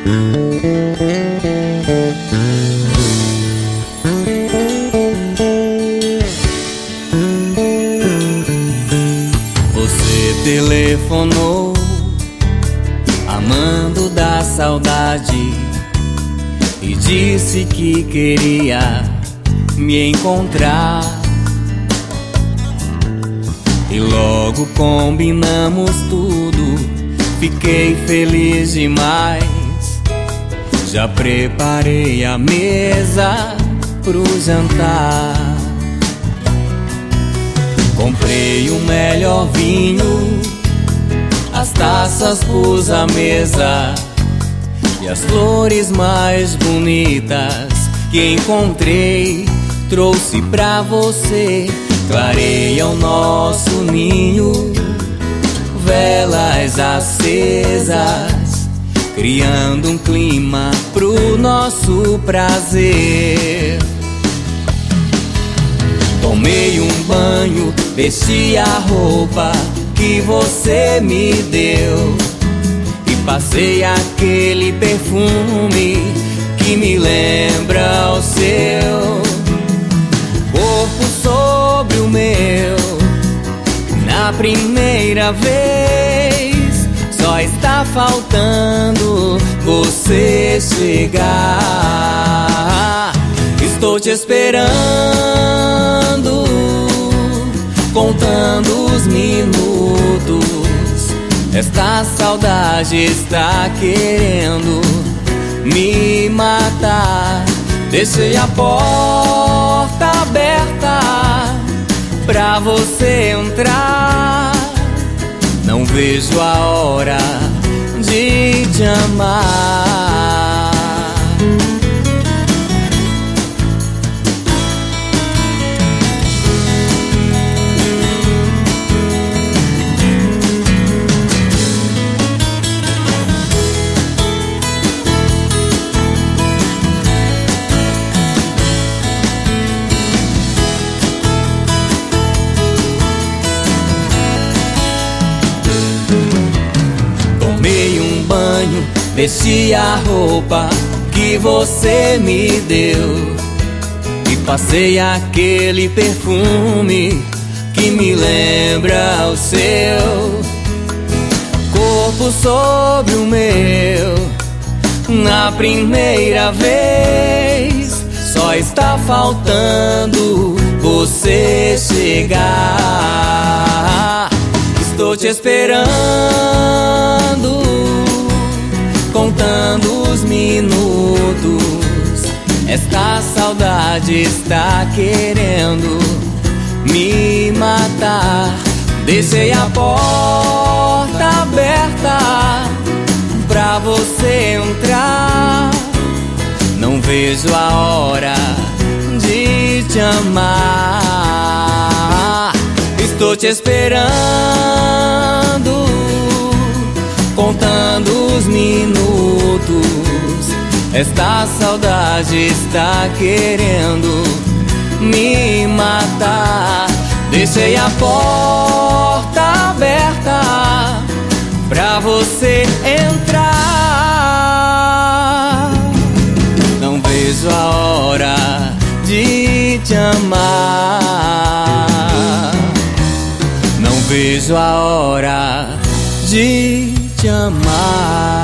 Você telefonou, amando da saudade, e disse que queria me encontrar. E logo combinamos tudo, fiquei feliz demais. Já preparei a mesa pro jantar. Comprei o melhor vinho, as taças pus à mesa, e as flores mais bonitas que encontrei trouxe pra você. Clareia o nosso ninho, velas acesas, criando um clima pro nosso prazer. Tomei um banho, vesti a roupa que você me deu, e passei aquele perfume que me lembra o seu. Corpo sobre o meu, na primeira vez, só está faltando você chegar. Estou te esperando, contando os minutos. Esta saudade está querendo me matar. Deixei a porta aberta pra você entrar. Não vejo a hora de te amar. Vesti a roupa que você me deu, e passei aquele perfume que me lembra o seu. Corpo sobre o meu, na primeira vez, só está faltando você chegar. Estou te esperando, contando os minutos. Esta saudade está querendo me matar. Deixei a porta aberta pra você entrar. Não vejo a hora de te amar. Estou te esperando, contando os minutos. Esta saudade está querendo me matar. Deixei a porta aberta pra você entrar. Não vejo a hora de te amar. Não vejo a hora de te amar.